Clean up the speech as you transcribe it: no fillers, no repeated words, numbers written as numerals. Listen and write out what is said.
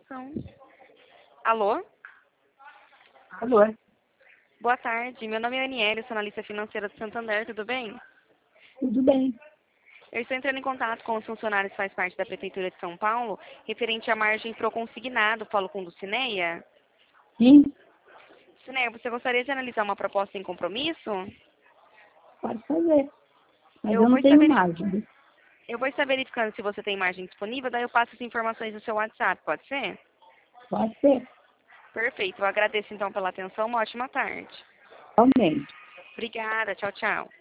ligação. Alô? Alô? Boa tarde, meu nome é Aniele, sou analista financeira do Santander, tudo bem? Tudo bem. Eu estou entrando em contato com os funcionários que faz parte da Prefeitura de São Paulo, referente à margem pro consignado, falo com o Cineia. Sim, Cineia, você gostaria de analisar uma proposta em compromisso? pode fazer. Mas Eu eu vou não estar, tenho margem. eu vou estar verificando se você tem margem disponível, daí eu passo as informações no seu WhatsApp, pode ser? Pode ser. Perfeito, eu agradeço então pela atenção, uma ótima tarde. Realmente. Obrigada, tchau, tchau.